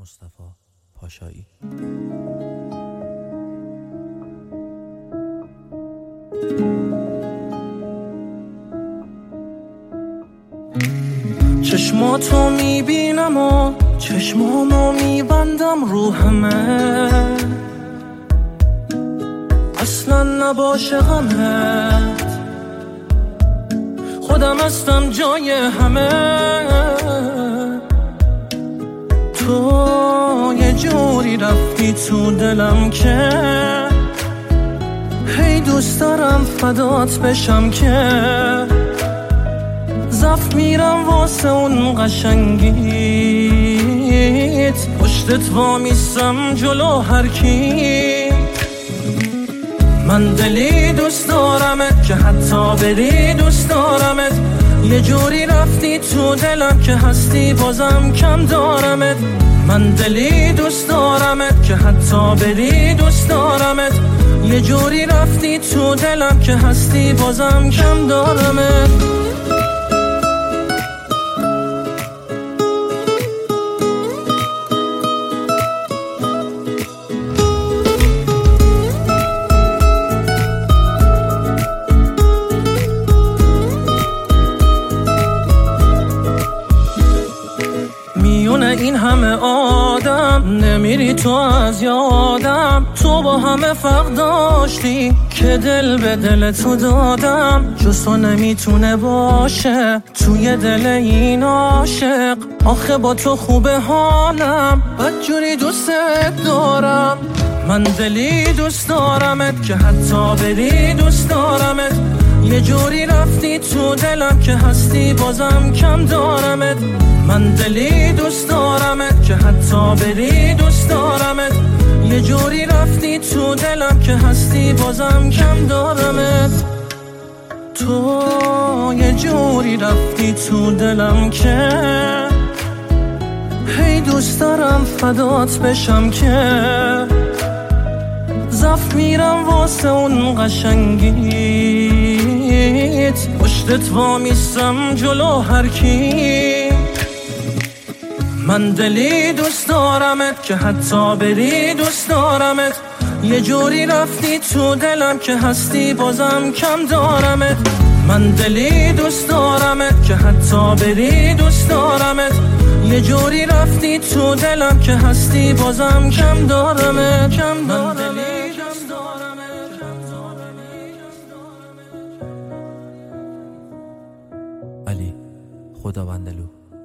مصطفی پاشایی. چشماتو میبینم و چشمامو میبندم رو همه، اصلا نباشه غمت، خودم هستم جای همه. تو یه جوری رفتی تو دلم که هی دوست دارم فدات بشم، که زفت میرم واسه اون قشنگیت، پشتت وامیستم جلو هر کی. من دلی دوست دارمت که حتی بری دوست دارمت، یه جوری رفتی تو دلم که هستی بازم کم دارمت. من دلی دوست دارمت که حتی بری دوست دارمت، یه جوری رفتی تو دلم که هستی بازم کم دارمت. این همه آدم نمیری تو از یادم، تو با همه فرق داشتی که دل به دل تو دادم، جز تو نمیتونه باشه توی دل این عاشق. آخه با تو خوبه حالم، بدجوری دوستت دارم. من دلی دوست دارمت که حتی بری دوست دارمت، یه جوری رفتی تو دلم که هستی بازم کم دارمت. من دلی دوست دارمت که حتی بری دوست دارمت، یه جوری رفتی تو دلم که هستی بازم کم دارمت. تو یه جوری رفتی تو دلم که هی دوست دارم فدات بشم، که زفت میرم واسه اون قشنگیت، پشتت وامیستم جلو هر کی. من دلی دوست دارمت که حتی بری دوست دارمت، یه جوری رفتی تو دلم که هستی بازم کم دارمت. من دلی دوست دارمت که حتی بری دوست دارمت، یه جوری رفتی تو دلم که هستی بازم کم دارمت. کم دارمت. علی خداوندلو.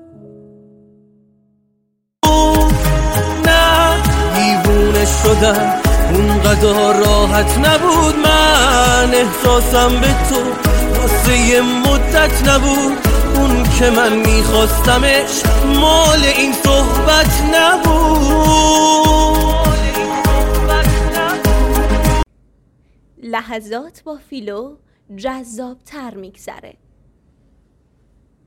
نه دیوونه شدن اونقدر راحت نبود، من احساسم به تو واسه یه مدت نبود، اون که من میخواستمش مال این صحبت نبود. لحظات با فیلو جذاب تر میگذره.